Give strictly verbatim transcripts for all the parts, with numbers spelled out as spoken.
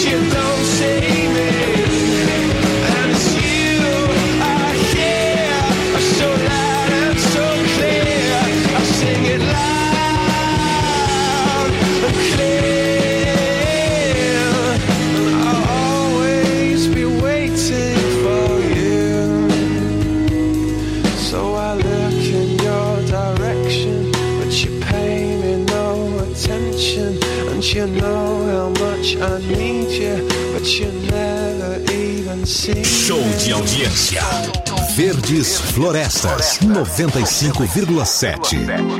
Show de audiência. Verdes Florestas, noventa e cinco vírgula sete.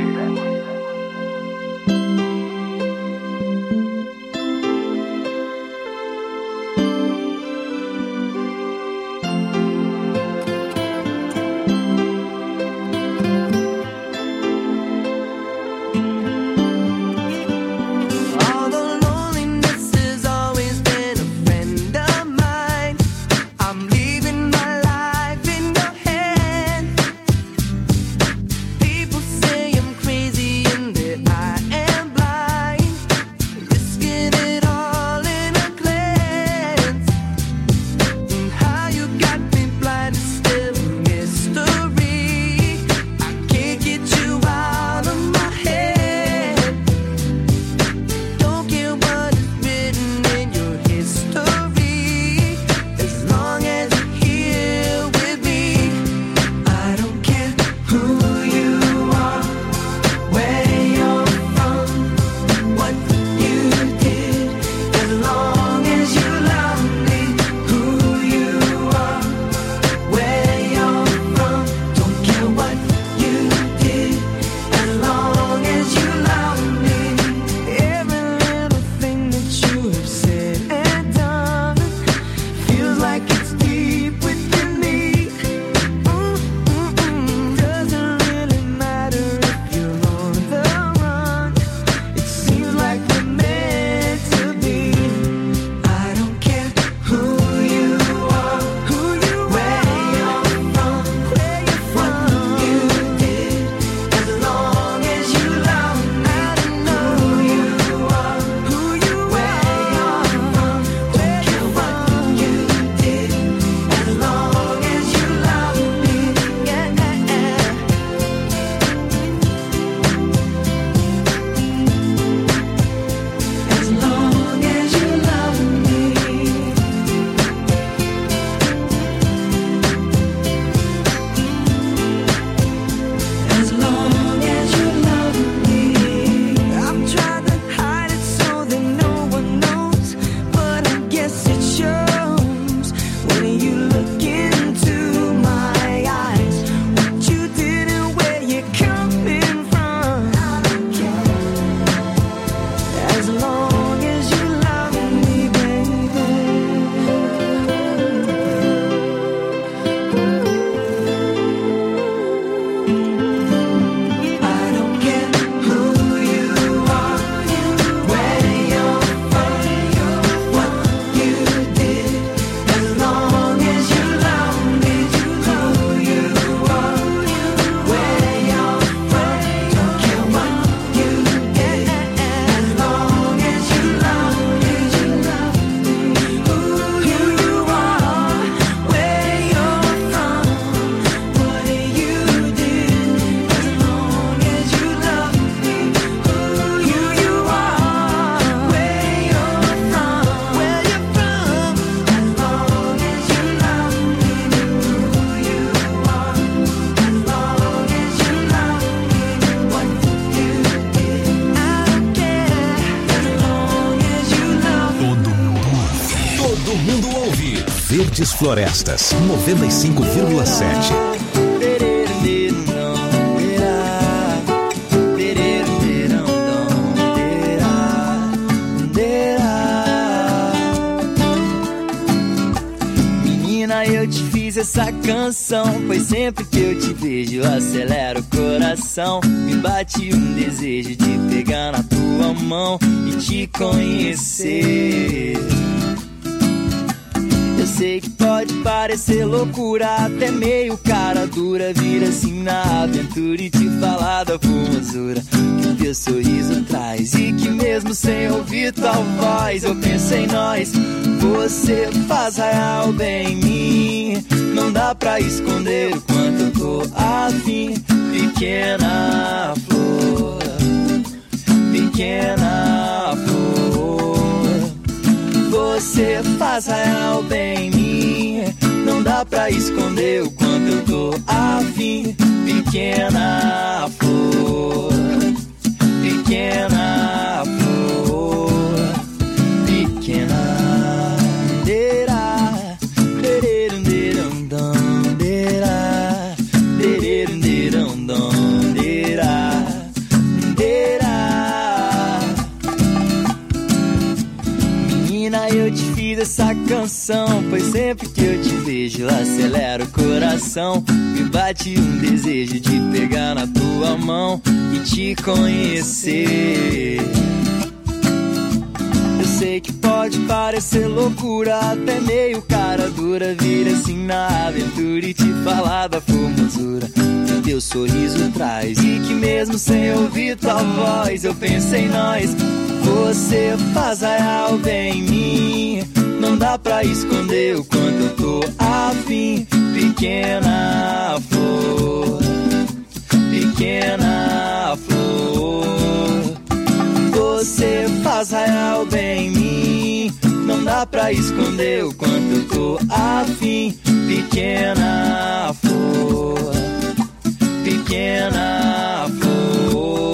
Verdes Florestas, noventa e cinco vírgula sete. Menina, eu te fiz essa canção, pois sempre que eu te vejo acelera o coração. Me bate um desejo de pegar na tua mão e te conhecer. Eu sei que pode parecer loucura, até meio cara dura, vira assim na aventura e te falar da formosura que teu sorriso traz, e que mesmo sem ouvir tua voz eu penso em nós. Você faz raiar o bem em mim, não dá pra esconder o quanto eu tô afim. Pequena flor, pequena flor, você faz raiar o bem em mim, não dá pra esconder o quanto eu tô afim. Pequena flor, pequena flor, pequena. Eu te fiz essa canção, pois sempre que eu te vejo acelera o coração. Me bate um desejo de pegar na tua mão e te conhecer. Eu sei que pode parecer loucura, até meio cara dura, vir assim na aventura e te falar da formosura que teu sorriso traz, e que mesmo sem ouvir tua voz eu penso em nós. Você faz raiar o bem em mim, não dá pra esconder o quanto eu tô afim. Pequena flor, pequena flor, você faz raiar o bem em mim, não dá pra esconder o quanto eu tô afim. Pequena flor, pequena flor,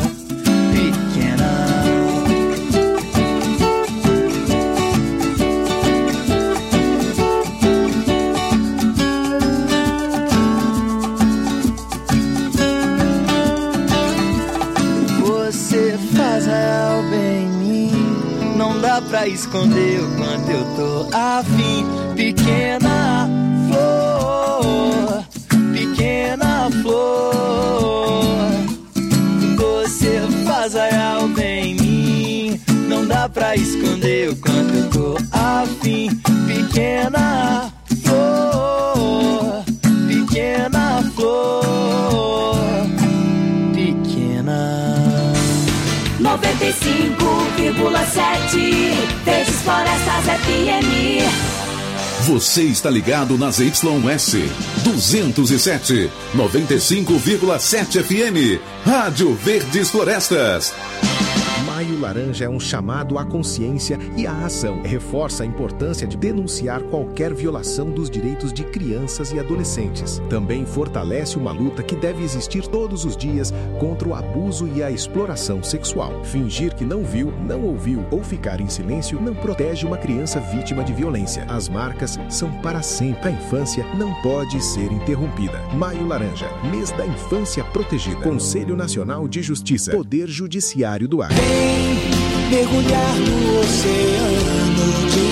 pra esconder o quanto eu tô afim. Pequena flor, pequena flor, você faz raiar o bem em mim, não dá pra esconder o quanto eu tô afim. Pequena flor, pequena flor, pequena. noventa e cinco vírgula sete Verdes Florestas F M. Você está ligado nas Y S duzentos e sete, noventa e cinco vírgula sete F M, Rádio Verdes Florestas. Maio Laranja é um chamado à consciência e à ação. Reforça a importância de denunciar qualquer violação dos direitos de crianças e adolescentes. Também fortalece uma luta que deve existir todos os dias contra o abuso e a exploração sexual. Fingir que não viu, não ouviu ou ficar em silêncio não protege uma criança vítima de violência. As marcas são para sempre. A infância não pode ser interrompida. Maio Laranja, mês da infância protegida. Conselho Nacional de Justiça. Poder Judiciário do Acre. Mergulhar no oceano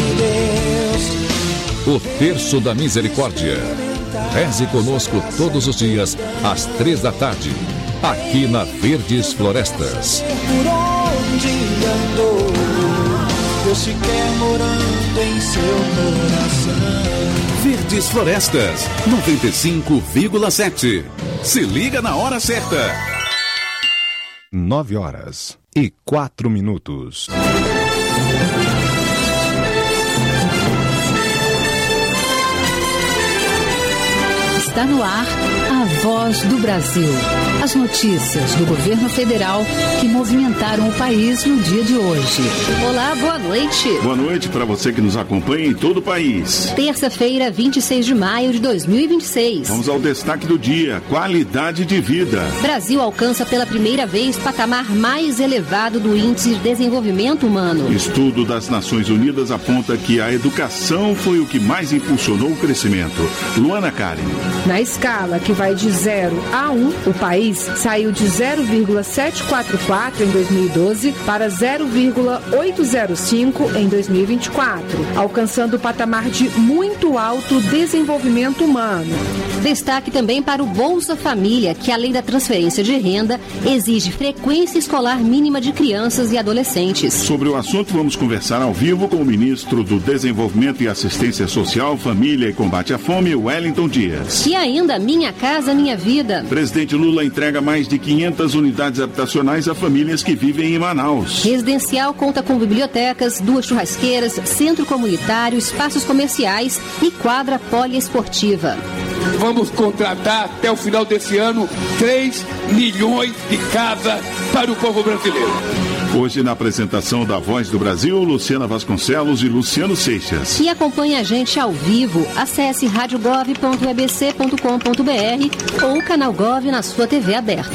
de Deus. O Terço da Misericórdia. Reze conosco todos os dias, às três da tarde, aqui na Verdes Florestas. Por onde andou, Deus se quer morando em seu coração. Verdes Florestas, noventa e cinco vírgula sete. Se liga na hora certa. Nove horas e quatro minutos. Está no ar a Voz do Brasil. As notícias do governo federal que movimentaram o país no dia de hoje. Olá, boa noite. Boa noite para você que nos acompanha em todo o país. Terça-feira, vinte e seis de maio de dois mil e vinte e seis. Vamos ao destaque do dia: qualidade de vida. Brasil alcança pela primeira vez patamar mais elevado do Índice de Desenvolvimento Humano. Estudo das Nações Unidas aponta que a educação foi o que mais impulsionou o crescimento. Luana Karen. Na escala que vai de zero a um, o país país saiu de zero vírgula setecentos e quarenta e quatro em dois mil e doze para zero vírgula oitocentos e cinco em dois mil e vinte e quatro, alcançando o patamar de muito alto desenvolvimento humano. Destaque também para o Bolsa Família, que além da transferência de renda, exige frequência escolar mínima de crianças e adolescentes. Sobre o assunto, vamos conversar ao vivo com o ministro do Desenvolvimento e Assistência Social, Família e Combate à Fome, Wellington Dias. E ainda Minha Casa Minha Vida. Presidente Lula entrega mais de quinhentas unidades habitacionais a famílias que vivem em Manaus. Residencial conta com bibliotecas, duas churrasqueiras, centro comunitário, espaços comerciais e quadra poliesportiva. Vamos contratar até o final desse ano três milhões de casas para o povo brasileiro. Hoje, na apresentação da Voz do Brasil, Luciana Vasconcelos e Luciano Seixas. E acompanhe a gente ao vivo. Acesse rádio gov ponto e b c ponto com ponto b r ou o canal Gov na sua T V aberta.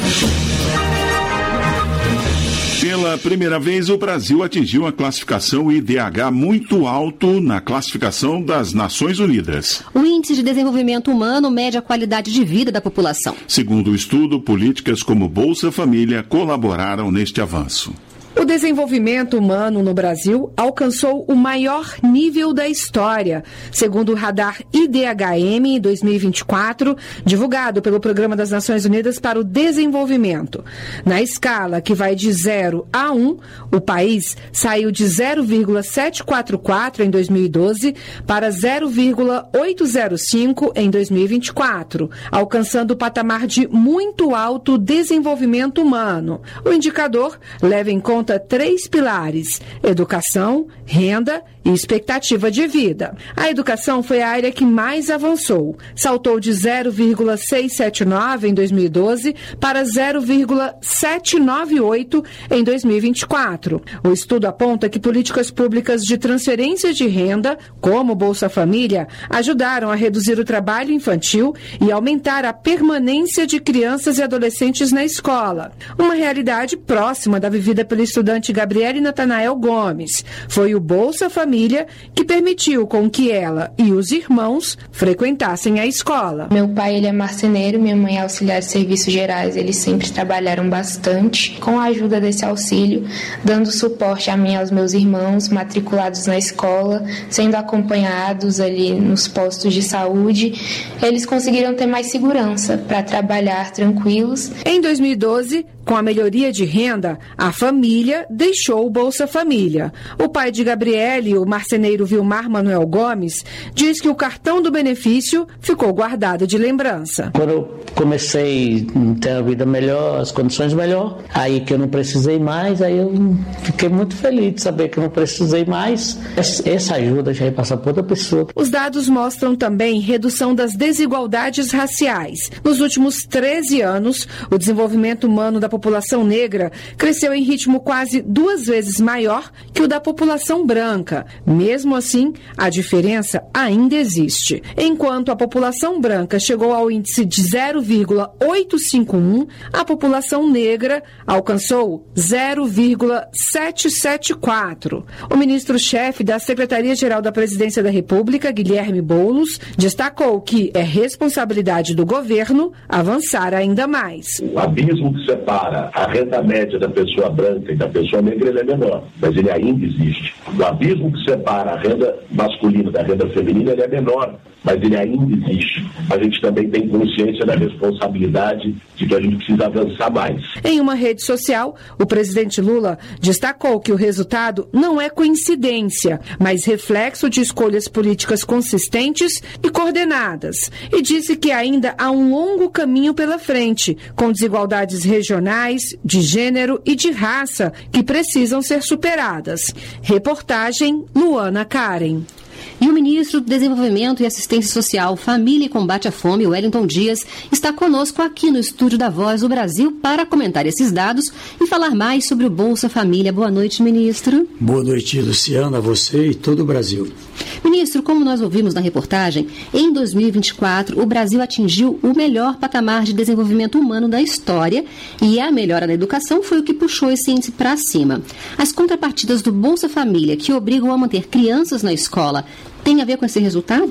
Pela primeira vez, o Brasil atingiu a classificação I D H muito alto na classificação das Nações Unidas. O Índice de Desenvolvimento Humano mede a qualidade de vida da população. Segundo o estudo, políticas como Bolsa Família colaboraram neste avanço. O desenvolvimento humano no Brasil alcançou o maior nível da história, segundo o radar I D H M dois mil e vinte e quatro, divulgado pelo Programa das Nações Unidas para o Desenvolvimento. Na escala que vai de zero a um, o país saiu de zero vírgula setecentos e quarenta e quatro em dois mil e doze para zero vírgula oitocentos e cinco em dois mil e vinte e quatro, alcançando o patamar de muito alto desenvolvimento humano. O indicador leva em conta três pilares: educação, renda e expectativa de vida. A educação foi a área que mais avançou. Saltou de zero vírgula seiscentos e setenta e nove em dois mil e doze para zero vírgula setecentos e noventa e oito em dois mil e vinte e quatro. O estudo aponta que políticas públicas de transferência de renda, como Bolsa Família, ajudaram a reduzir o trabalho infantil e aumentar a permanência de crianças e adolescentes na escola. Uma realidade próxima da vivida pelo estudante Gabriele Natanael Gomes. Foi o Bolsa Família que permitiu com que ela e os irmãos frequentassem a escola. Meu pai, ele é marceneiro, minha mãe é auxiliar de serviços gerais. Eles sempre trabalharam bastante com a ajuda desse auxílio, dando suporte a mim e aos meus irmãos matriculados na escola, sendo acompanhados ali nos postos de saúde. Eles conseguiram ter mais segurança para trabalhar tranquilos. Em dois mil e doze, com a melhoria de renda, a família deixou o Bolsa Família. O pai de Gabriele, o marceneiro Vilmar Manuel Gomes, diz que o cartão do benefício ficou guardado de lembrança. Quando eu comecei a ter a vida melhor, as condições melhor, aí que eu não precisei mais, aí eu fiquei muito feliz de saber que eu não precisei mais. Essa ajuda já ia passar para outra pessoa. Os dados mostram também redução das desigualdades raciais. Nos últimos treze anos, o desenvolvimento humano da população negra cresceu em ritmo quase duas vezes maior que o da população branca. Mesmo assim, a diferença ainda existe. Enquanto a população branca chegou ao índice de zero vírgula oitocentos e cinquenta e um, a população negra alcançou zero vírgula setecentos e setenta e quatro. O ministro-chefe da Secretaria-Geral da Presidência da República, Guilherme Boulos, destacou que é responsabilidade do governo avançar ainda mais. O abismo que separa a renda média da pessoa branca e da pessoa negra, ele é menor, mas ele ainda existe. O abismo que separa a renda masculina da renda feminina, ele é menor, mas ele ainda existe. A gente também tem consciência da responsabilidade de que a gente precisa avançar mais. Em uma rede social, o presidente Lula destacou que o resultado não é coincidência, mas reflexo de escolhas políticas consistentes e coordenadas, e disse que ainda há um longo caminho pela frente, com desigualdades regionais, de gênero e de raça que precisam ser superadas. Reportagem Luana Karen. E o ministro do Desenvolvimento e Assistência Social, Família e Combate à Fome, Wellington Dias, está conosco aqui no estúdio da Voz do Brasil para comentar esses dados e falar mais sobre o Bolsa Família. Boa noite, ministro. Boa noite, Luciana, a você e todo o Brasil. Ministro, como nós ouvimos na reportagem, em dois mil e vinte e quatro o Brasil atingiu o melhor patamar de desenvolvimento humano da história e a melhora na educação foi o que puxou esse índice para cima. As contrapartidas do Bolsa Família, que obrigam a manter crianças na escola, tem a ver com esse resultado?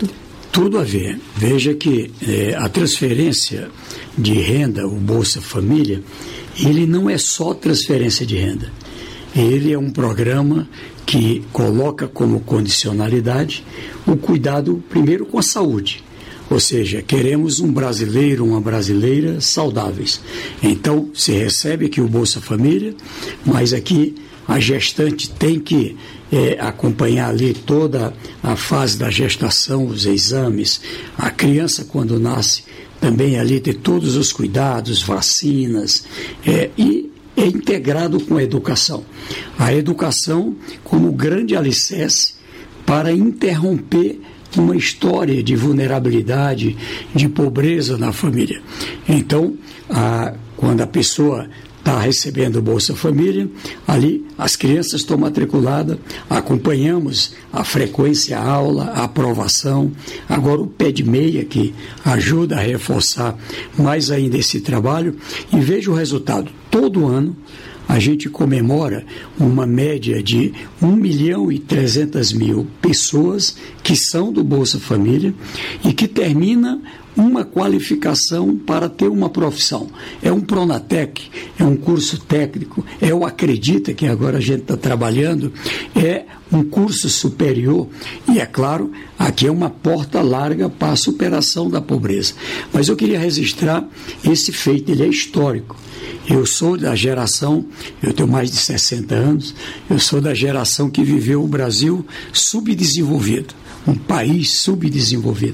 Tudo a ver. Veja que é, a transferência de renda, o Bolsa Família, ele não é só transferência de renda. Ele é um programa que coloca como condicionalidade o cuidado, primeiro, com a saúde. Ou seja, queremos um brasileiro, uma brasileira saudáveis. Então, se recebe aqui o Bolsa Família, mas aqui a gestante tem que é, acompanhar ali toda a fase da gestação, os exames. A criança, quando nasce, também ali ter todos os cuidados, vacinas, é, e é integrado com a educação. A educação como grande alicerce para interromper uma história de vulnerabilidade, de pobreza na família. Então, a, quando a pessoa está recebendo o Bolsa Família, ali as crianças estão matriculadas, acompanhamos a frequência à aula, a aprovação, agora o pé de meia que ajuda a reforçar mais ainda esse trabalho, e veja o resultado. Todo ano a gente comemora uma média de um milhão e trezentas mil pessoas que são do Bolsa Família e que termina uma qualificação para ter uma profissão. É um Pronatec, é um curso técnico, é o Acredita, que agora a gente está trabalhando, é um curso superior e, é claro, aqui é uma porta larga para a superação da pobreza. Mas eu queria registrar esse feito, ele é histórico. Eu sou da geração, eu tenho mais de sessenta anos, eu sou da geração que viveu o Brasil subdesenvolvido, um país subdesenvolvido.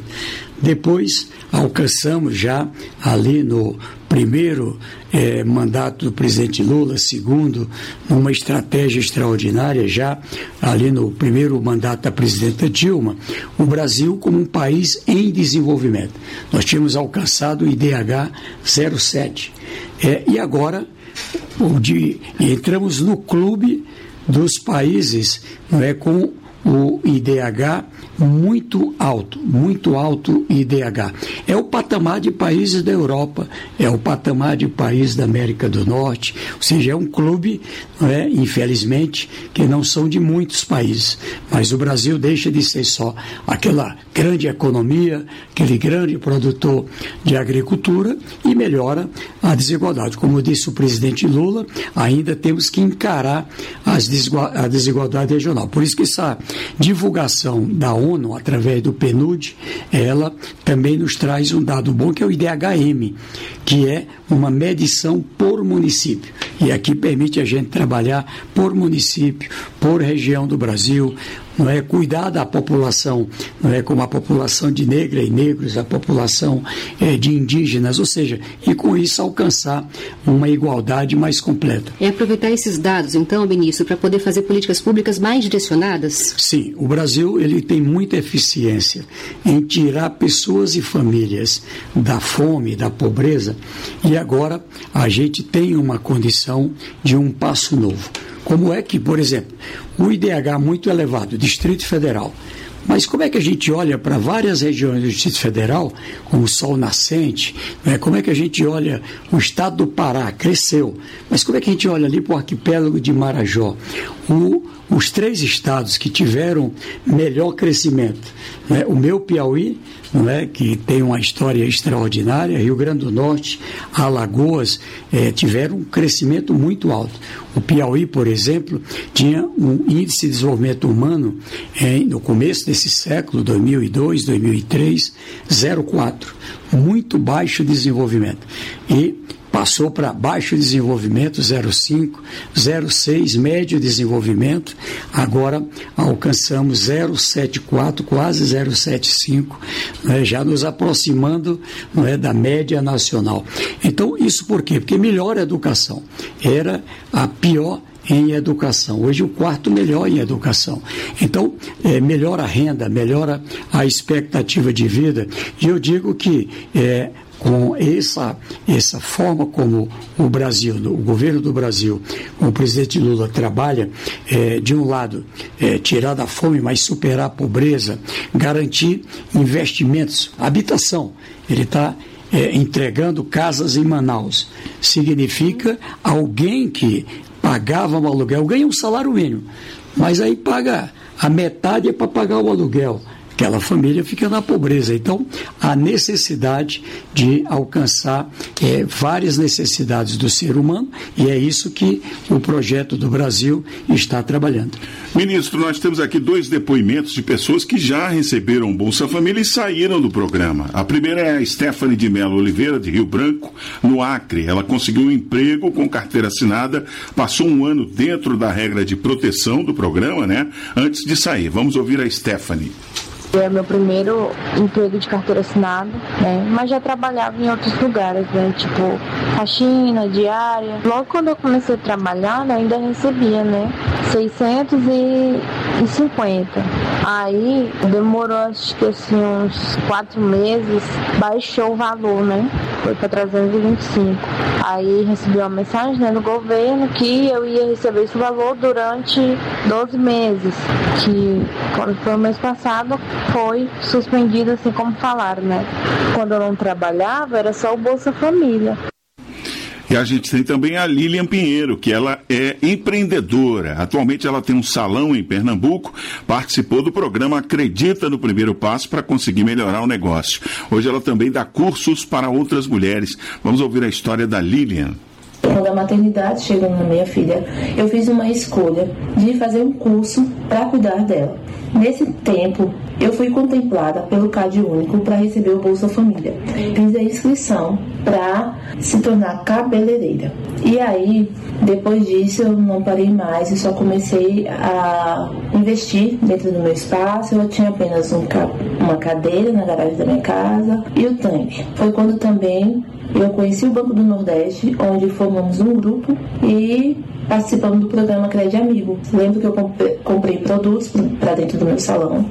Depois alcançamos já ali no primeiro eh, mandato do presidente Lula, segundo, numa estratégia extraordinária, já ali no primeiro mandato da presidenta Dilma, o Brasil como um país em desenvolvimento. Nós tínhamos alcançado o I D H zero vírgula sete. É, e agora de, entramos no clube dos países, não é, com o I D H muito alto, muito alto I D H. É o patamar de países da Europa, é o patamar de países da América do Norte, ou seja, é um clube, não é, infelizmente, que não são de muitos países, mas o Brasil deixa de ser só aquela grande economia, aquele grande produtor de agricultura e melhora a desigualdade. Como disse o presidente Lula, ainda temos que encarar as desigual- a desigualdade regional. Por isso que essa divulgação da ONU, através do P N U D, ela também nos traz um dado bom, que é o I D H M, que é uma medição por município. E aqui permite a gente trabalhar por município, por região do Brasil, não é, cuidar da população, não é, como a população de negra e negros, a população é, de indígenas, ou seja, e com isso alcançar uma igualdade mais completa. É aproveitar esses dados, então, ministro, para poder fazer políticas públicas mais direcionadas? Sim, o Brasil ele tem muita eficiência em tirar pessoas e famílias da fome, da pobreza, e agora a gente tem uma condição de um passo novo. Como é que, por exemplo, o I D H muito elevado, Distrito Federal, mas como é que a gente olha para várias regiões do Distrito Federal, como o Sol Nascente, né? Como é que a gente olha o estado do Pará, cresceu, mas como é que a gente olha ali para o arquipélago de Marajó? O, os três estados que tiveram melhor crescimento, né? O meu Piauí, não é, que tem uma história extraordinária, Rio Grande do Norte, Alagoas, eh, tiveram um crescimento muito alto. O Piauí, por exemplo, tinha um índice de desenvolvimento humano eh, no começo desse século, dois mil e dois, dois mil e três, zero vírgula quatro, muito baixo desenvolvimento. E passou para baixo desenvolvimento, zero vírgula cinco, zero vírgula seis, médio desenvolvimento, agora alcançamos zero vírgula setenta e quatro, quase zero vírgula setenta e cinco, né, já nos aproximando, não é, da média nacional. Então, isso por quê? Porque melhora a educação. Era a pior em educação. Hoje o quarto melhor em educação. Então, é, melhora a renda, melhora a expectativa de vida. E eu digo que é, com essa, essa forma como o Brasil, o governo do Brasil, como o presidente Lula trabalha, é, de um lado, é, tirar da fome, mas superar a pobreza, garantir investimentos, habitação. Ele está é, entregando casas em Manaus. Significa alguém que pagava um aluguel, ganha um salário mínimo, mas aí paga a metade é para pagar o aluguel. aquela família fica na pobreza. Então, a necessidade de alcançar é, várias necessidades do ser humano, e é isso que o projeto do Brasil está trabalhando. Ministro, nós temos aqui dois depoimentos de pessoas que já receberam Bolsa Família e saíram do programa. A primeira é a Stephanie de Mello Oliveira, de Rio Branco, no Acre. Ela conseguiu um emprego com carteira assinada, passou um ano dentro da regra de proteção do programa, né, antes de sair. Vamos ouvir a Stephanie. É meu primeiro emprego de carteira assinada, né? Mas já trabalhava em outros lugares, né? Tipo faxina, diária. Logo quando eu comecei a trabalhar, né, ainda recebia, né? seiscentos e cinquenta. Aí demorou acho que assim uns quatro meses, baixou o valor, né? Foi para trezentos e vinte e cinco. Aí recebi uma mensagem, né, do governo que eu ia receber esse valor durante doze meses. Que quando foi o mês passado, foi suspendido, assim como falaram, né? Quando eu não trabalhava, era só o Bolsa Família. E a gente tem também a Lilian Pinheiro, que ela é empreendedora. Atualmente ela tem um salão em Pernambuco, participou do programa Acredita no Primeiro Passo para conseguir melhorar o negócio. Hoje ela também dá cursos para outras mulheres. Vamos ouvir a história da Lilian. Quando a maternidade chegou na minha filha, eu fiz uma escolha de fazer um curso para cuidar dela. Nesse tempo, eu fui contemplada pelo CAD Único para receber o Bolsa Família. Fiz a inscrição para se tornar cabeleireira. E aí, depois disso, eu não parei mais e só comecei a investir dentro do meu espaço. Eu tinha apenas um, uma cadeira na garagem da minha casa e o tanque. Foi quando também eu conheci o Banco do Nordeste, onde formamos um grupo e participamos do programa Crédito Amigo. Lembro que eu comprei produtos para dentro do meu salão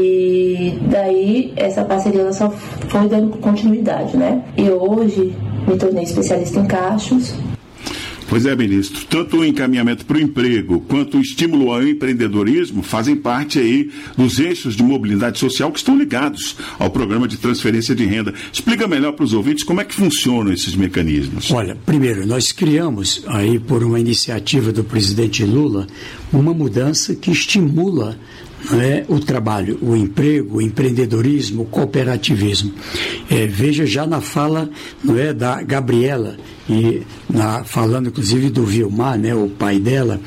e daí essa parceria ela só foi dando continuidade, né? E hoje me tornei especialista em cachos. Pois é, ministro, tanto o encaminhamento para o emprego quanto o estímulo ao empreendedorismo fazem parte aí dos eixos de mobilidade social que estão ligados ao programa de transferência de renda. Explica melhor para os ouvintes como é que funcionam esses mecanismos. Olha, primeiro, nós criamos aí por uma iniciativa do presidente Lula uma mudança que estimula, não é, o trabalho, o emprego, o empreendedorismo, o cooperativismo. É, veja já na fala, não é, da Gabriela, e na, falando inclusive do Vilmar, né, o pai dela,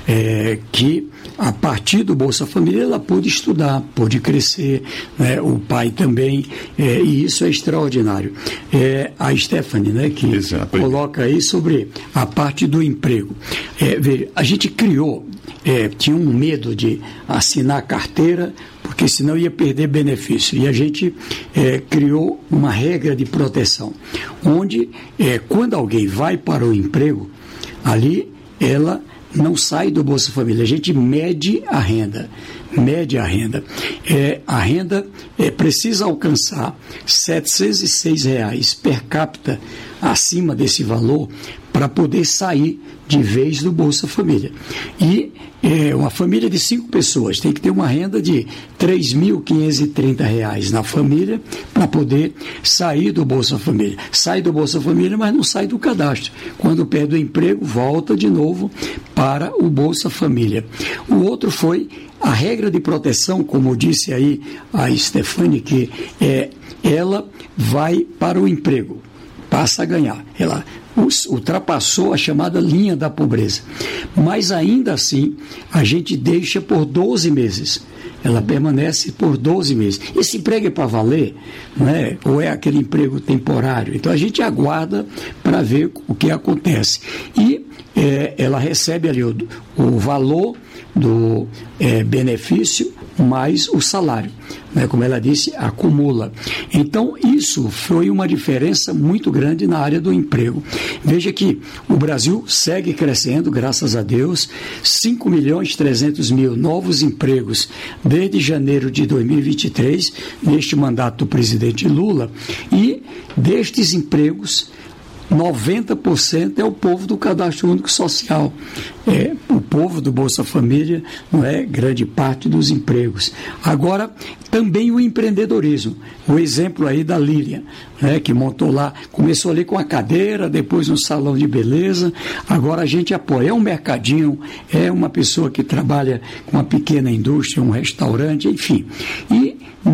é, que a partir do Bolsa Família ela pôde estudar, pôde crescer, né, o pai também, é, e isso é extraordinário. É, a Stephanie, né, que Exato. Coloca aí sobre a parte do emprego. É, veja, a gente criou, é, tinha um medo de assinar carteira, porque senão ia perder benefício. E a gente é, criou uma regra de proteção, onde é, quando alguém vai para o emprego, ali ela não sai do Bolsa Família. A gente mede a renda, mede a renda. É, a renda é, precisa alcançar setecentos e seis reais per capita acima desse valor para poder sair de vez do Bolsa Família. E é, uma família de cinco pessoas tem que ter uma renda de três mil quinhentos e trinta reais na família para poder sair do Bolsa Família. Sai do Bolsa Família, mas não sai do cadastro. Quando perde o emprego, volta de novo para o Bolsa Família. O outro foi a regra de proteção, como disse aí a Stephanie, que é, ela vai para o emprego, passa a ganhar. Ela ultrapassou a chamada linha da pobreza. Mas ainda assim, a gente deixa por doze meses. Ela permanece por doze meses. Esse emprego é para valer, não é? Ou é aquele emprego temporário? Então a gente aguarda para ver o que acontece. E é, ela recebe ali o, o valor do é, benefício mais o salário, né? Como ela disse, acumula. Então isso foi uma diferença muito grande na área do emprego. Veja que o Brasil segue crescendo, graças a Deus, cinco milhões e trezentos mil novos empregos desde janeiro de dois mil e vinte e três, neste mandato do presidente Lula, e destes empregos noventa por cento é o povo do Cadastro Único Social. É, o povo do Bolsa Família não é grande parte dos empregos. Agora, também o empreendedorismo. O exemplo aí da Lilian, né, que montou lá, começou ali com a cadeira, depois um salão de beleza, agora a gente apoia. É um mercadinho, é uma pessoa que trabalha com uma pequena indústria, um restaurante, enfim. E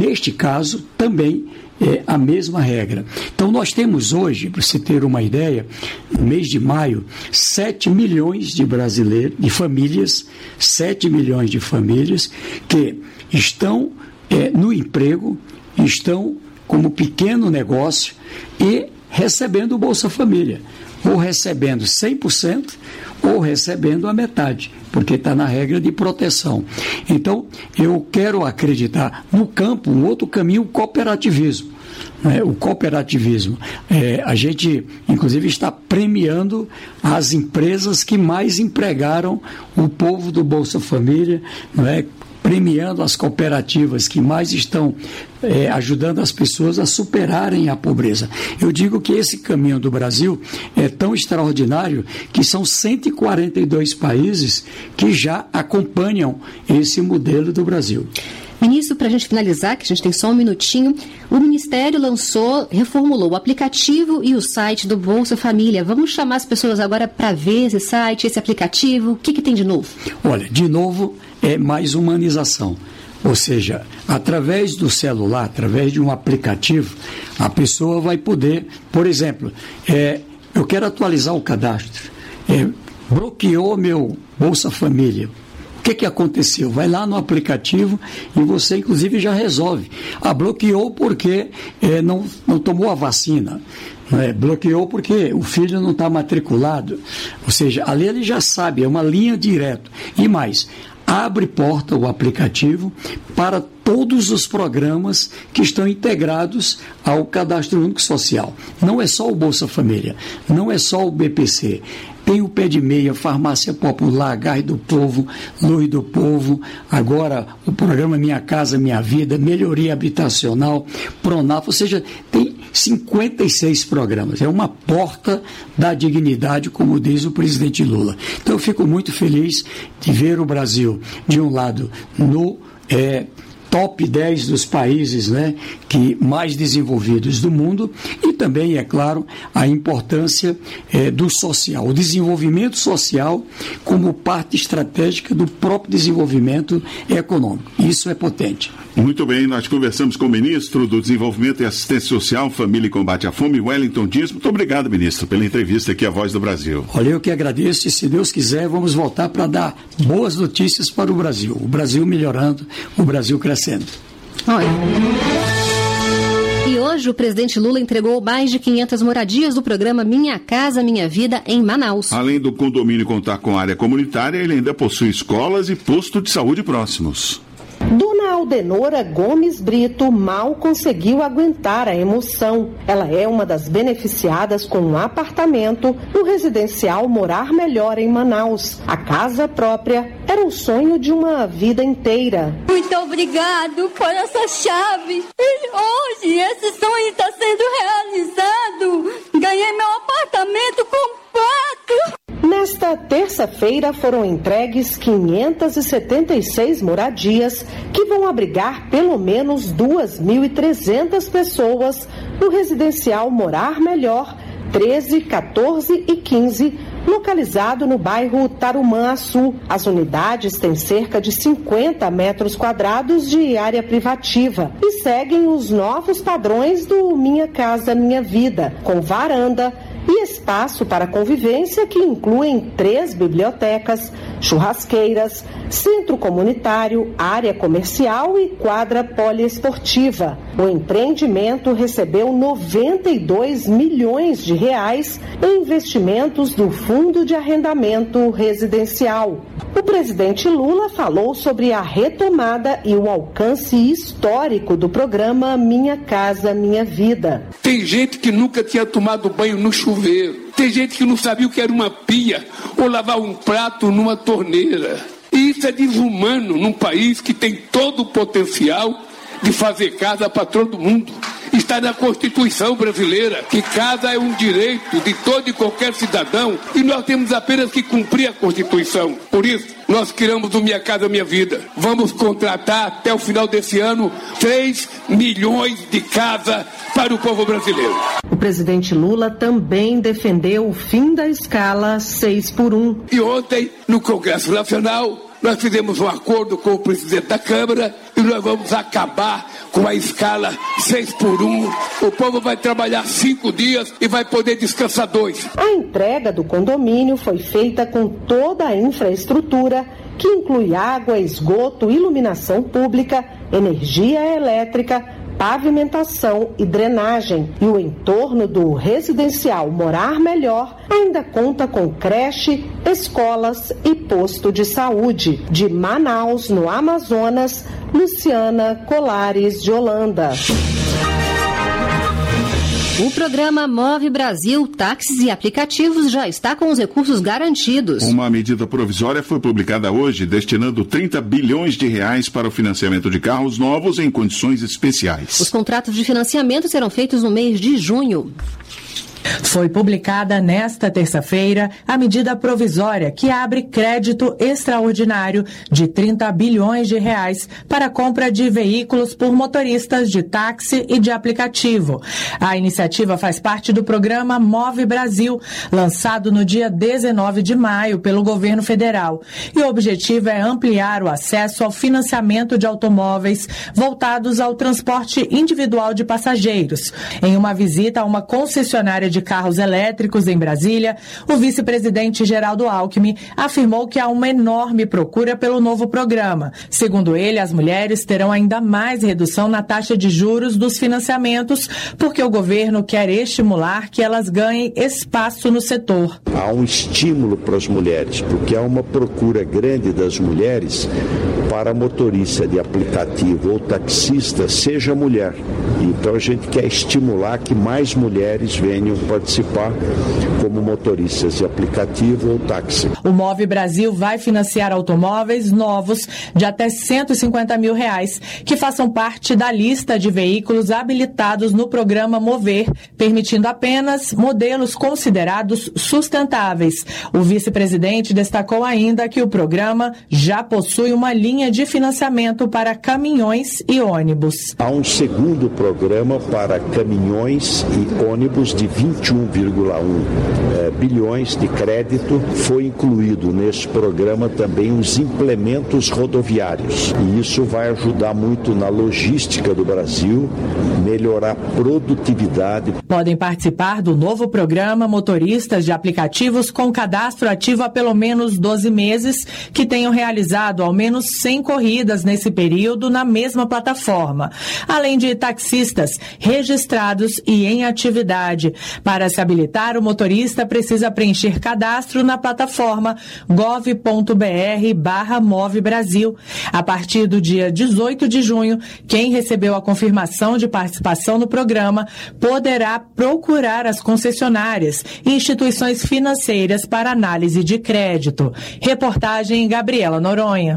neste caso, também é a mesma regra. Então, nós temos hoje, para você ter uma ideia, no mês de maio, sete milhões de brasileiros, de famílias, sete milhões de famílias que estão é, no emprego, estão como pequeno negócio e recebendo o Bolsa Família, ou recebendo cem por cento ou recebendo a metade, porque está na regra de proteção. Então, eu quero acreditar no campo, um outro caminho, o cooperativismo. Né? O cooperativismo, é, a gente, inclusive, está premiando as empresas que mais empregaram o povo do Bolsa Família, não é? Premiando as cooperativas que mais estão é, ajudando as pessoas a superarem a pobreza. Eu digo que esse caminho do Brasil é tão extraordinário que são cento e quarenta e dois países que já acompanham esse modelo do Brasil. Ministro, para a gente finalizar, que a gente tem só um minutinho, o Ministério lançou, reformulou o aplicativo e o site do Bolsa Família. Vamos chamar as pessoas agora para ver esse site, esse aplicativo. O que, que tem de novo? Olha, de novo, é mais humanização. Ou seja, através do celular, através de um aplicativo, a pessoa vai poder, por exemplo, é, eu quero atualizar o cadastro, é, bloqueou meu Bolsa Família. O que, que aconteceu? Vai lá no aplicativo e você, inclusive, já resolve. Ah, bloqueou porque é, não, não tomou a vacina. Né? Bloqueou porque o filho não está matriculado. Ou seja, ali ele já sabe, é uma linha direta. E mais, abre porta o aplicativo para todos os programas que estão integrados ao Cadastro Único Social. Não é só o Bolsa Família, não é só o B P C. Tem o Pé de Meia, Farmácia Popular, Gás do Povo, Luz do Povo, agora o programa Minha Casa Minha Vida, Melhoria Habitacional, Pronaf, ou seja, tem cinquenta e seis programas. É uma porta da dignidade, como diz o presidente Lula. Então eu fico muito feliz de ver o Brasil, de um lado, no é, top dez dos países, né, que mais desenvolvidos do mundo, e também, é claro, a importância é, do social, o desenvolvimento social como parte estratégica do próprio desenvolvimento econômico. Isso é potente. Muito bem, nós conversamos com o ministro do Desenvolvimento e Assistência Social, Família e Combate à Fome, Wellington Dias. Muito obrigado, ministro, pela entrevista aqui à Voz do Brasil. Olha, eu que agradeço, e se Deus quiser, vamos voltar para dar boas notícias para o Brasil. O Brasil melhorando, o Brasil crescendo. Olha. E hoje o presidente Lula entregou mais de quinhentas moradias do programa Minha Casa Minha Vida em Manaus. Além do condomínio contar com área comunitária, ele ainda possui escolas e posto de saúde próximos. Dona Aldenora Gomes Brito mal conseguiu aguentar a emoção. Ela é uma das beneficiadas com um apartamento no residencial Morar Melhor em Manaus. A casa própria era o sonho de uma vida inteira. Muito obrigado por essa chave. E hoje esse sonho está sendo realizado. Ganhei meu apartamento completo. Nesta terça-feira foram entregues quinhentas e setenta e seis moradias que vão abrigar pelo menos duas mil e trezentas pessoas no residencial Morar Melhor treze, quatorze e quinze, localizado no bairro Tarumã-Açu. As unidades têm cerca de cinquenta metros quadrados de área privativa e seguem os novos padrões do Minha Casa Minha Vida, com varanda e espaço para convivência que incluem três bibliotecas, churrasqueiras, centro comunitário, área comercial e quadra poliesportiva. O empreendimento recebeu noventa e dois milhões de reais em investimentos do Fundo de Arrendamento Residencial. O presidente Lula falou sobre a retomada e o alcance histórico do programa Minha Casa Minha Vida. Tem gente que nunca tinha tomado banho no chuveiro. Tem gente que não sabia o que era uma pia ou lavar um prato numa torneira. E isso é desumano num país que tem todo o potencial de fazer casa para todo mundo. Está na Constituição brasileira, que casa é um direito de todo e qualquer cidadão, e nós temos apenas que cumprir a Constituição. Por isso, nós criamos o Minha Casa Minha Vida. Vamos contratar até o final desse ano três milhões de casas para o povo brasileiro. O presidente Lula também defendeu o fim da escala seis por um. E ontem, no Congresso Nacional, nós fizemos um acordo com o presidente da Câmara e nós vamos acabar com a escala seis por um. O povo vai trabalhar cinco dias e vai poder descansar dois. A entrega do condomínio foi feita com toda a infraestrutura, que inclui água, esgoto, iluminação pública, energia elétrica, pavimentação e drenagem. E o entorno do residencial Morar Melhor ainda conta com creche, escolas e posto de saúde. De Manaus, no Amazonas, Luciana Colares de Holanda. O programa Move Brasil Táxis e Aplicativos já está com os recursos garantidos. Uma medida provisória foi publicada hoje, destinando trinta bilhões de reais para o financiamento de carros novos em condições especiais. Os contratos de financiamento serão feitos no mês de junho. Foi publicada nesta terça-feira a medida provisória que abre crédito extraordinário de trinta bilhões de reais para a compra de veículos por motoristas de táxi e de aplicativo. A iniciativa faz parte do programa Move Brasil, lançado no dia dezenove de maio pelo governo federal. E o objetivo é ampliar o acesso ao financiamento de automóveis voltados ao transporte individual de passageiros. Em uma visita a uma concessionária de carros elétricos em Brasília, o vice-presidente Geraldo Alckmin afirmou que há uma enorme procura pelo novo programa. Segundo ele, as mulheres terão ainda mais redução na taxa de juros dos financiamentos, porque o governo quer estimular que elas ganhem espaço no setor. Há um estímulo para as mulheres, porque há uma procura grande das mulheres para motorista de aplicativo ou taxista, seja mulher. Então a gente quer estimular que mais mulheres venham participar como motoristas de aplicativo ou táxi. O Move Brasil vai financiar automóveis novos de até cento e cinquenta mil reais, que façam parte da lista de veículos habilitados no programa Mover, permitindo apenas modelos considerados sustentáveis. O vice-presidente destacou ainda que o programa já possui uma linha de financiamento para caminhões e ônibus. Há um segundo programa para caminhões e ônibus de vinte e um vírgula um eh, bilhões de crédito. Foi incluído nesse programa também os implementos rodoviários. E isso vai ajudar muito na logística do Brasil, melhorar a produtividade. Podem participar do novo programa motoristas de aplicativos com cadastro ativo há pelo menos doze meses, que tenham realizado ao menos cem corridas nesse período na mesma plataforma, além de taxistas registrados e em atividade. Para se habilitar, o motorista precisa preencher cadastro na plataforma gov ponto br barra Move Brasil. A partir do dia dezoito de junho, quem recebeu a confirmação de participação no programa poderá procurar as concessionárias e instituições financeiras para análise de crédito. Reportagem Gabriela Noronha.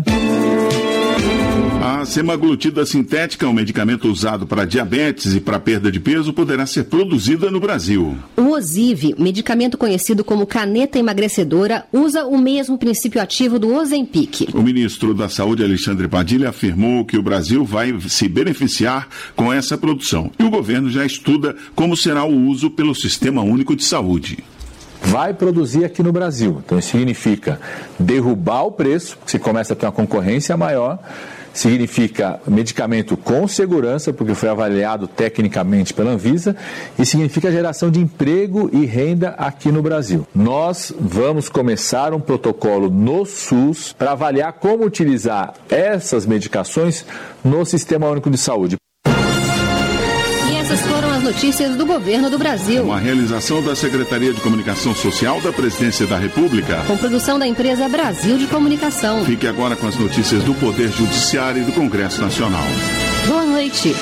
A semaglutida sintética, um medicamento usado para diabetes e para perda de peso, poderá ser produzida no Brasil. O Ozivy, medicamento conhecido como caneta emagrecedora, usa o mesmo princípio ativo do Ozempic. O ministro da Saúde, Alexandre Padilha, afirmou que o Brasil vai se beneficiar com essa produção. E o governo já estuda como será o uso pelo Sistema Único de Saúde. Vai produzir aqui no Brasil. Então isso significa derrubar o preço, se começa a ter uma concorrência maior, significa medicamento com segurança, porque foi avaliado tecnicamente pela Anvisa, e significa geração de emprego e renda aqui no Brasil. Nós vamos começar um protocolo no SUS para avaliar como utilizar essas medicações no Sistema Único de Saúde. Essas foram as notícias do governo do Brasil. Uma realização da Secretaria de Comunicação Social da Presidência da República. Com produção da empresa Brasil de Comunicação. Fique agora com as notícias do Poder Judiciário e do Congresso Nacional. Boa noite.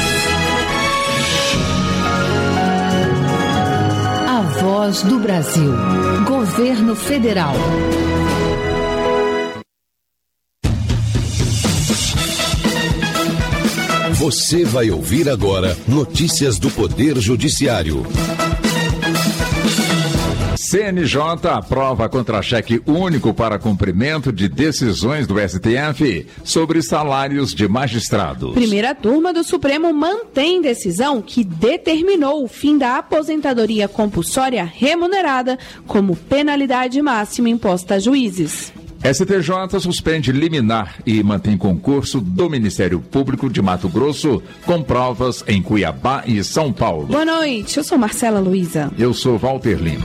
A Voz do Brasil. Governo Federal. Você vai ouvir agora notícias do Poder Judiciário. C N J aprova contra-cheque único para cumprimento de decisões do S T F sobre salários de magistrados. Primeira turma do Supremo mantém decisão que determinou o fim da aposentadoria compulsória remunerada como penalidade máxima imposta a juízes. S T J suspende liminar e mantém concurso do Ministério Público de Mato Grosso com provas em Cuiabá e São Paulo. Boa noite, eu sou Marcela Luiza. Eu sou Walter Lima.